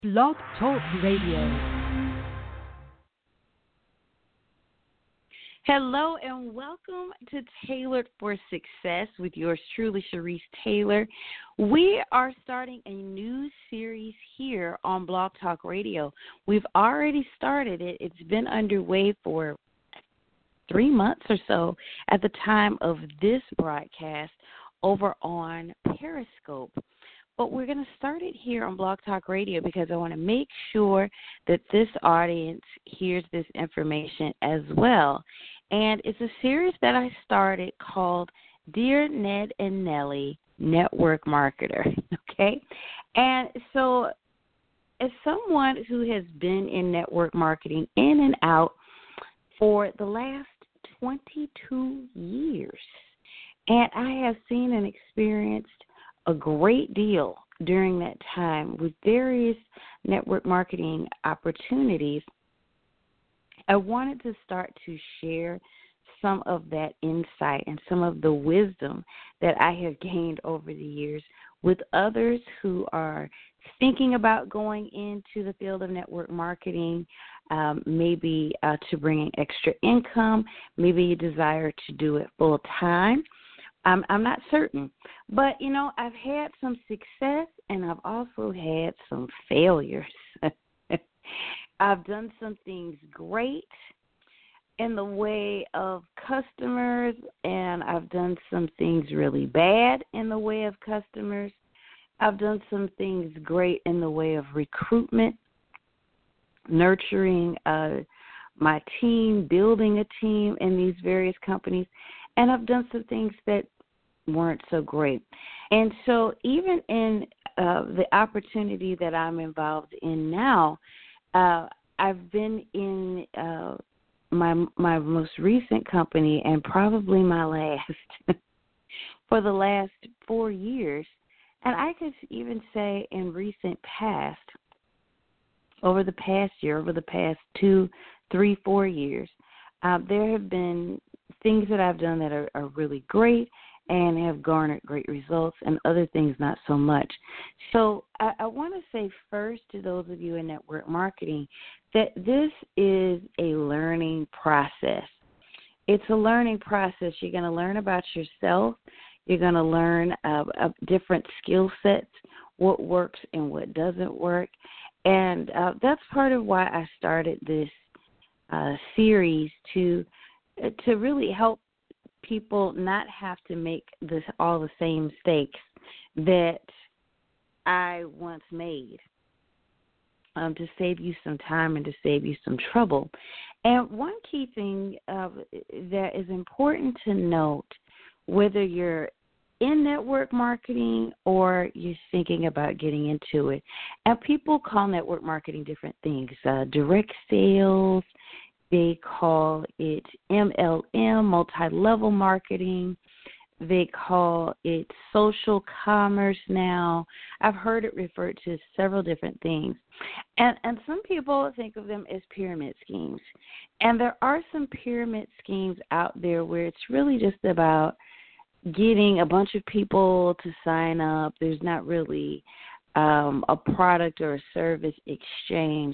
Blog Talk Radio. Hello and welcome to Tailored for Success with yours truly, Sharice Taylor. We are starting a new series here on Blog Talk Radio. We've already started it. It's been underway for 3 months or so at the time of this broadcast over on Periscope. But we're going to start it here on Blog Talk Radio because I want to make sure that this audience hears this information as well. And it's a series that I started called Dear Ned and Nellie, Network Marketer, okay? And so as someone who has been in network marketing in and out for the last 22 years, and I have seen and experienced a great deal during that time with various network marketing opportunities, I wanted to start to share some of that insight and some of the wisdom that I have gained over the years with others who are thinking about going into the field of network marketing, maybe to bring in extra income, maybe you desire to do it full time. I'm not certain. But, I've had some success and I've also had some failures. I've done some things great in the way of customers, and I've done some things really bad in the way of customers. I've done some things great in the way of recruitment, nurturing my team, building a team in these various companies. And I've done some things that weren't so great. And so even in the opportunity that I'm involved in now, I've been in my most recent company and probably my last for the last 4 years. And I could even say in recent past, over the past year, over the past 2, 3, 4 years, there have been things that I've done that are really great and have garnered great results, and other things not so much. So I want to say first to those of you in network marketing that this is a learning process. It's a learning process. You're going to learn about yourself. You're going to learn different skill sets, what works and what doesn't work. And that's part of why I started this series to really help people not have to make all the same mistakes that I once made, to save you some time and to save you some trouble. And one key thing that is important to note, whether you're in network marketing or you're thinking about getting into it, and people call network marketing different things, direct sales, they call it MLM, multi-level marketing. They call it social commerce now. I've heard it referred to as several different things. And some people think of them as pyramid schemes. And there are some pyramid schemes out there where it's really just about getting a bunch of people to sign up. There's not really a product or a service exchanged.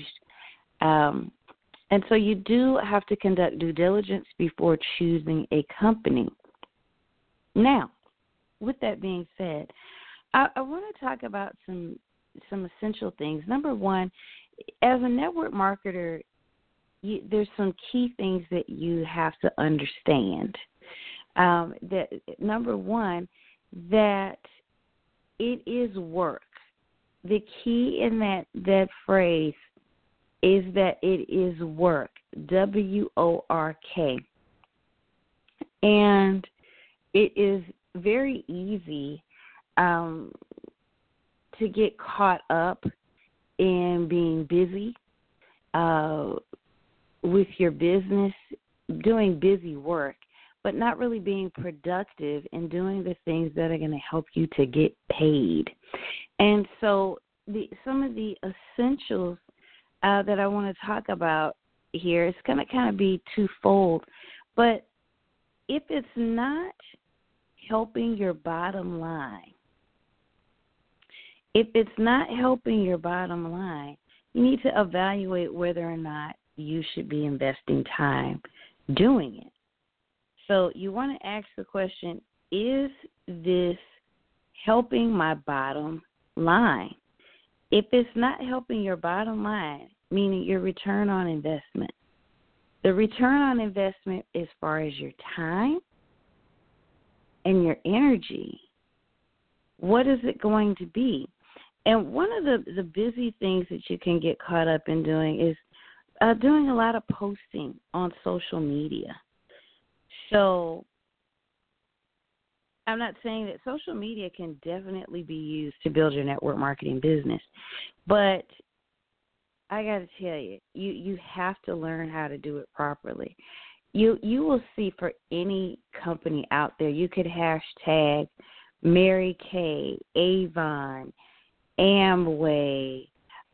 And so you do have to conduct due diligence before choosing a company. Now, with that being said, I want to talk about some essential things. Number one, as a network marketer, there's some key things that you have to understand. That number one, that it is work. The key in that phrase is that it is work, WORK. And it is very easy to get caught up in being busy with your business, doing busy work, but not really being productive and doing the things that are going to help you to get paid. And so some of the essentials that I want to talk about here, it's going to kind of be twofold. But if it's not helping your bottom line, If it's not helping your bottom line, you need to evaluate whether or not you should be investing time doing it. So you want to ask the question, is this helping my bottom line? If it's not helping your bottom line, meaning your return on investment, the return on investment as far as your time and your energy, what is it going to be? And one of the busy things that you can get caught up in doing is doing a lot of posting on social media. So I'm not saying that social media can definitely be used to build your network marketing business, but I got to tell you, you have to learn how to do it properly. You will see for any company out there, you could hashtag Mary Kay, Avon, Amway,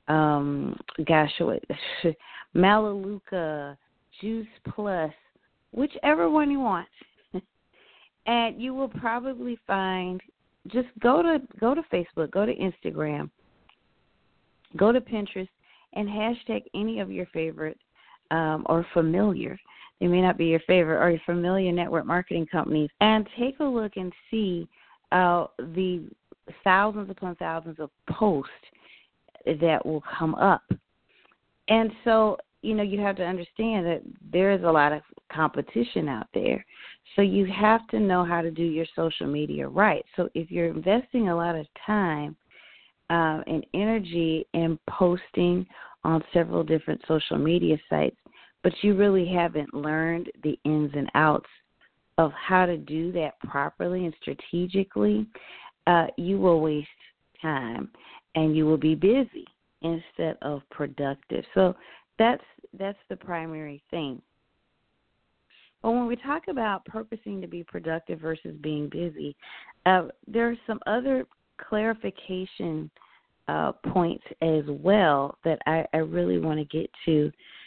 Melaleuca, Juice Plus, whichever one you want. And you will probably find, just go to Facebook, go to Instagram, go to Pinterest, and hashtag any of your favorite or familiar. They may not be your favorite or your familiar network marketing companies, and take a look and see the thousands upon thousands of posts that will come up. And so, you have to understand that there is a lot of competition out there. So you have to know how to do your social media right. So if you're investing a lot of time and energy in posting on several different social media sites, but you really haven't learned the ins and outs of how to do that properly and strategically, you will waste time and you will be busy instead of productive. So that's the primary thing. But when we talk about purposing to be productive versus being busy, there are some other clarification points as well that I really want to get to.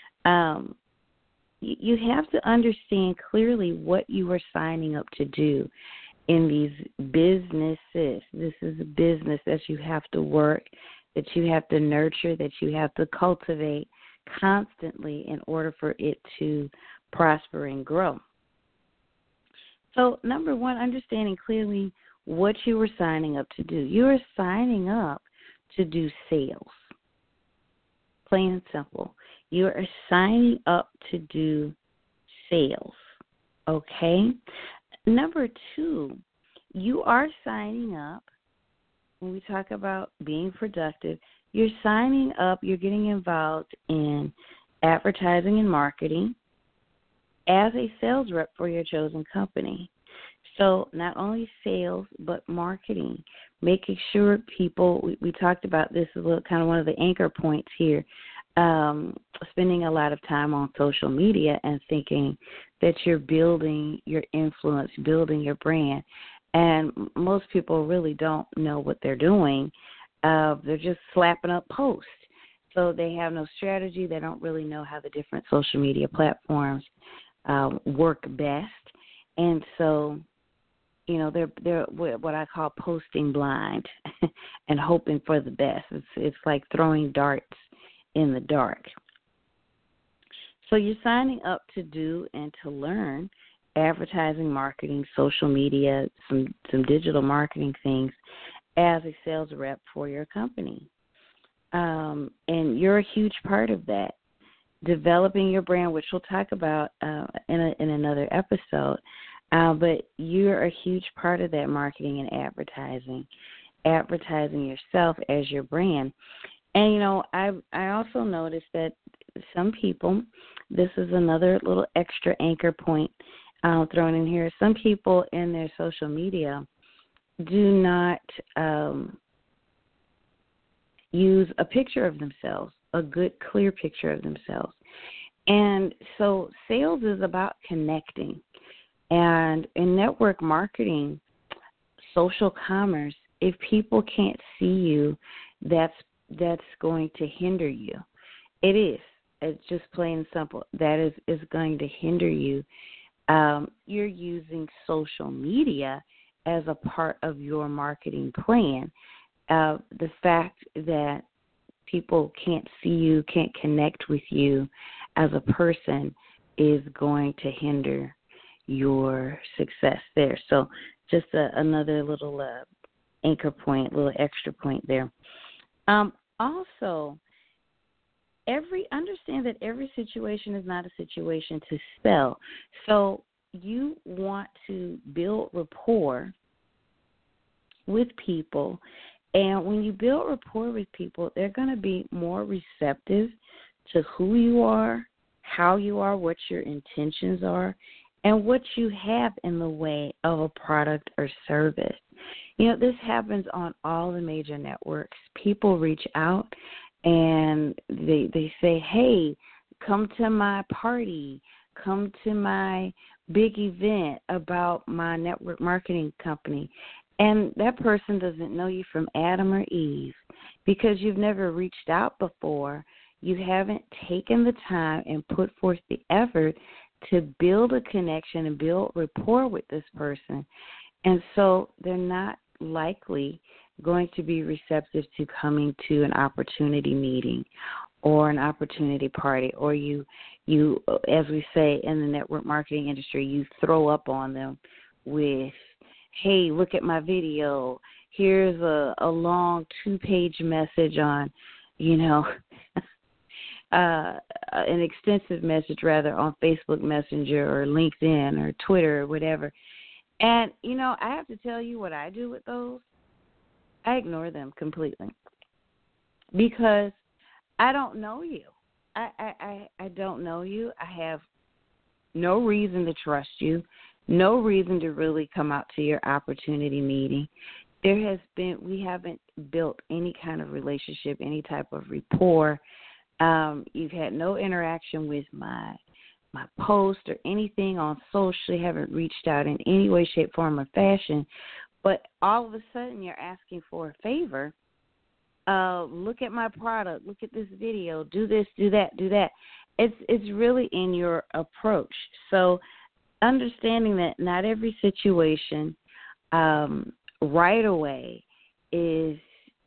You have to understand clearly what you are signing up to do in these businesses. This is a business that you have to work, that you have to nurture, that you have to cultivate constantly in order for it to prosper and grow. So, number one, understanding clearly what you were signing up to do. You are signing up to do sales. Plain and simple. You are signing up to do sales. Okay? Number two, you are signing up, when we talk about being productive, you're signing up, you're getting involved in advertising and marketing as a sales rep for your chosen company. So not only sales, but marketing, making sure people, we talked about this as kind of one of the anchor points here, spending a lot of time on social media and thinking that you're building your influence, building your brand. And most people really don't know what they're doing. They're just slapping up posts. So they have no strategy. They don't really know how the different social media platforms work best. And so, they're what I call posting blind and hoping for the best. It's like throwing darts in the dark. So you're signing up to do and to learn advertising, marketing, social media, some digital marketing things as a sales rep for your company. And you're a huge part of that. Developing your brand, which we'll talk about in another episode, but you're a huge part of that marketing and advertising yourself as your brand. And, I also noticed that some people, this is another little extra anchor point thrown in here, some people in their social media do not use a picture of themselves, a good, clear picture of themselves. And so sales is about connecting. And in network marketing, social commerce, if people can't see you, that's going to hinder you. It is. It's just plain and simple. That is going to hinder you. You're using social media as a part of your marketing plan. the fact that people can't see you, can't connect with you as a person is going to hinder your success there. So just another little anchor point, little extra point there. Also, understand that every situation is not a situation to sell. So you want to build rapport with people, and when you build rapport with people, they're going to be more receptive to who you are, how you are, what your intentions are, and what you have in the way of a product or service. You know, this happens on all the major networks. People reach out and they say, hey, come to my party, come to my big event about my network marketing company. And that person doesn't know you from Adam or Eve because you've never reached out before. You haven't taken the time and put forth the effort to build a connection and build rapport with this person. And so they're not likely going to be receptive to coming to an opportunity meeting or an opportunity party, or you, as we say in the network marketing industry, you throw up on them with, hey, look at my video. Here's a long 2-page message on, an extensive message rather on Facebook Messenger or LinkedIn or Twitter or whatever. And, I have to tell you what I do with those. I ignore them completely because I don't know you. I don't know you. I have no reason to trust you, no reason to really come out to your opportunity meeting. We haven't built any kind of relationship, any type of rapport. You've had no interaction with my post or anything on social. You haven't reached out in any way, shape, form, or fashion. But all of a sudden you're asking for a favor. Look at my product. Look at this video. Do this, do that, do that. It's really in your approach. So understanding that not every situation right away is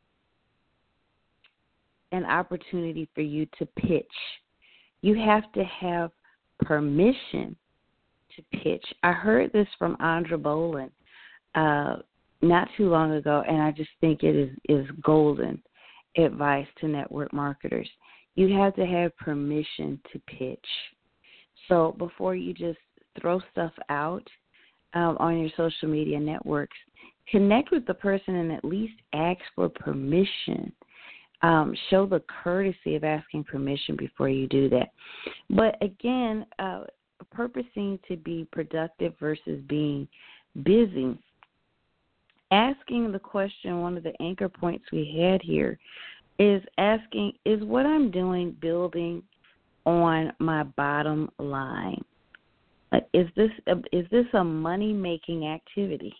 an opportunity for you to pitch. You have to have permission to pitch. I heard this from Andra Boland not too long ago, and I just think it is golden advice to network marketers. You have to have permission to pitch. So before you just throw stuff out on your social media networks, connect with the person and at least ask for permission. Show the courtesy of asking permission before you do that. But again, purposing to be productive versus being busy. Asking the question, one of the anchor points we had here, is asking, is what I'm doing building on my bottom line? Is this a money-making activity?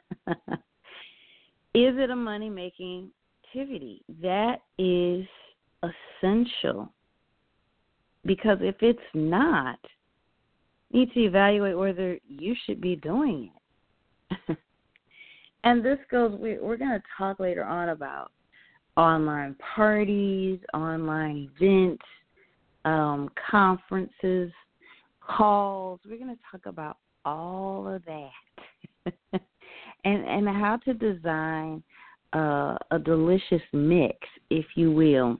Is it a money-making activity? That is essential, because if it's not, you need to evaluate whether you should be doing it. And this goes, we're going to talk later on about online parties, online events, conferences, calls. We're going to talk about all of that and how to design a delicious mix, if you will,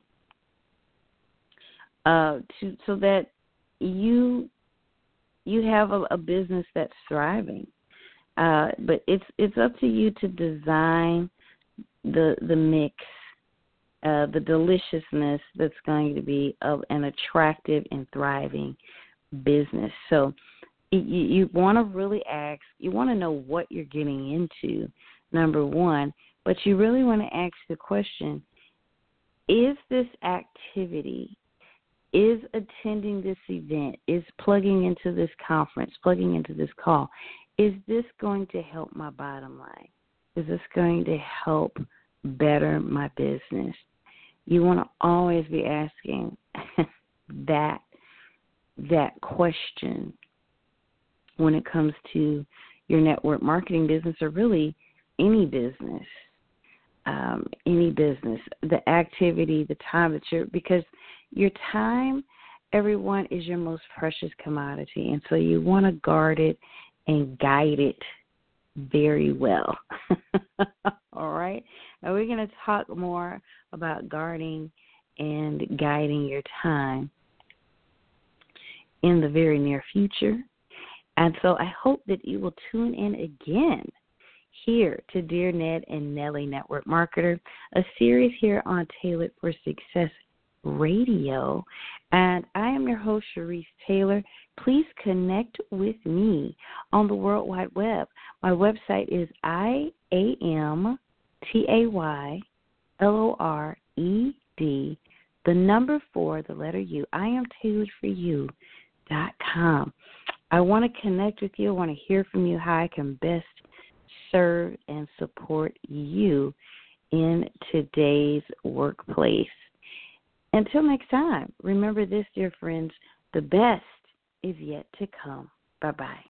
so that you have a business that's thriving. But it's up to you to design the mix, the deliciousness that's going to be of an attractive and thriving business. So you want to really ask, you want to know what you're getting into, number one, but you really want to ask the question, is this activity, is attending this event, is plugging into this conference, plugging into this call, is this going to help my bottom line? Is this going to help better my business? You want to always be asking that question when it comes to your network marketing business, or really any business. any business, the activity, the time because your time, everyone, is your most precious commodity. And so you want to guard it and guide it very well. All right. Now we're going to talk more about guarding and guiding your time in the very near future. And so I hope that you will tune in again here to Dear Ned and Nellie Network Marketer, a series here on Tailored for Success Radio. And I am your host, Sharice Taylor. Please connect with me on the World Wide Web. My website is IAMTAYLORED, the number 4, the letter U, IamTailoredForYou.com. I want to connect with you. I want to hear from you how I can best serve and support you in today's workplace. Until next time, remember this, dear friends, the best is yet to come. Bye-bye.